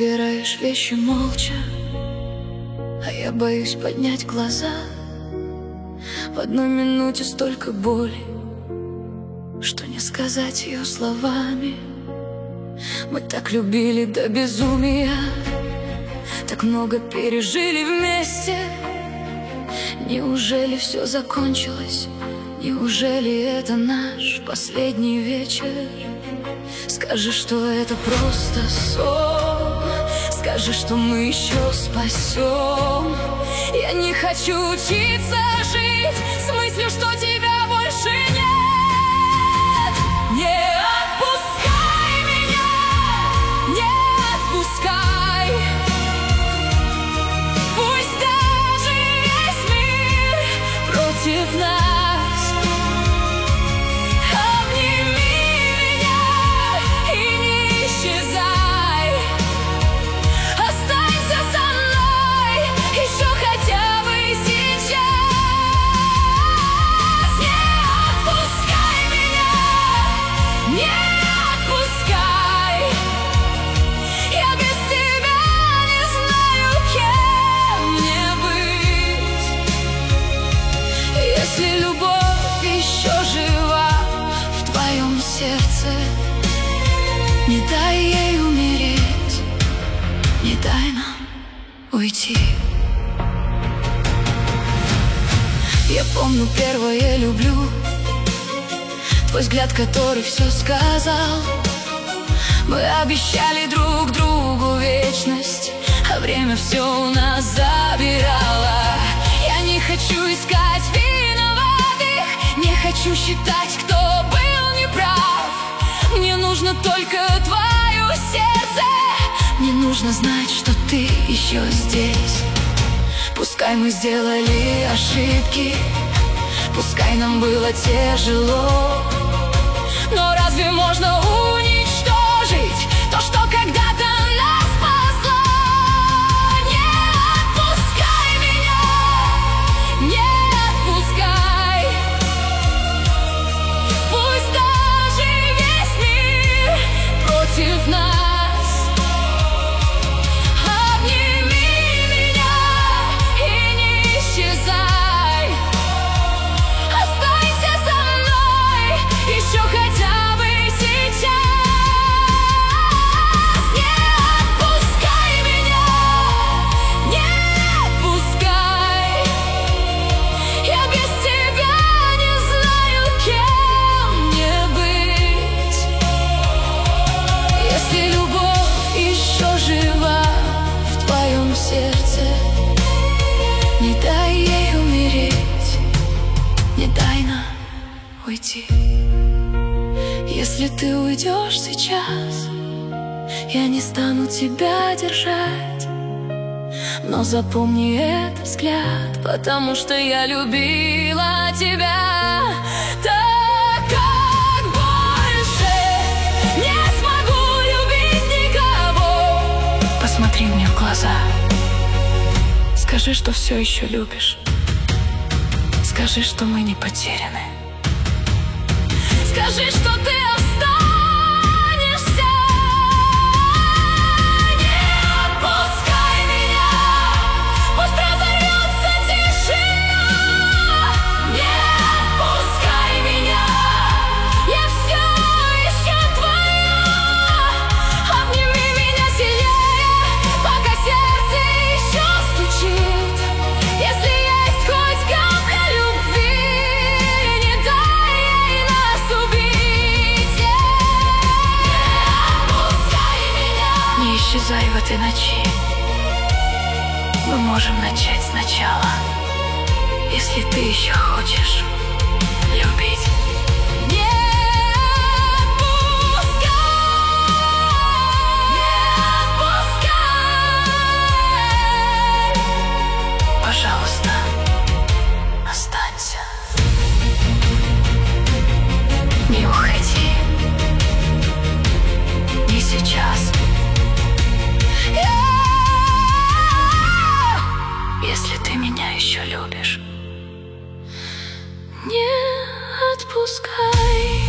собираешь вещи молча, а я боюсь поднять глаза. В одной минуте столько боли, что не сказать ее словами. Мы так любили до безумия, так много пережили вместе. Неужели все закончилось? Неужели это наш последний вечер? Скажи, что это просто сон, скажи, что мы еще спасем. Я не хочу учиться жить с мыслью, что тебя больше нет. Не отпускай меня, не отпускай. Пусть даже весь мир против нас. Если любовь еще жива в твоем сердце, не дай ей умереть, не дай нам уйти. Я помню первое люблю, твой взгляд, который все сказал. Мы обещали друг другу вечность, а время все у нас забирало. Я не хочу искать виноватых, не хочу считать, кто был неправ. Мне нужно только твое сердце, мне нужно знать, что ты еще здесь. Пускай мы сделали ошибки, пускай нам было тяжело, но разве можно уничтожить то, что когда-то нас спасло? Не отпускай меня, не отпускай. Пусть даже весь мир против нас. Обними меня и не исчезай. Останься со мной еще хотя бы сейчас. Не отпускай меня, не отпускай. Я без тебя не знаю, кем мне быть. Если любовь еще жива в твоем сердце, не дай ей умереть, не дай нам уйти. Если ты уйдешь сейчас, я не стану тебя держать, но запомни этот взгляд, потому что я любила тебя. Так как больше не смогу любить никого. Посмотри мне в глаза, скажи, что все еще любишь. Скажи, что мы не потеряны. Скажи, что ты останешься. Не отпускай меня, пусть разорвется тишина. Не отпускай меня, я все еще твоя. Обними меня сильнее, пока сердце еще стучит. Если есть хоть капля любви, не дай ей нас убить. Не отпускай меня. Не исчезай в этой ночи. Мы можем начать сначала, если ты еще хочешь любить. Не отпускай, не отпускай. Пожалуйста, останься. Не уходи. Не сейчас. Если ты меня еще любишь, не отпускай.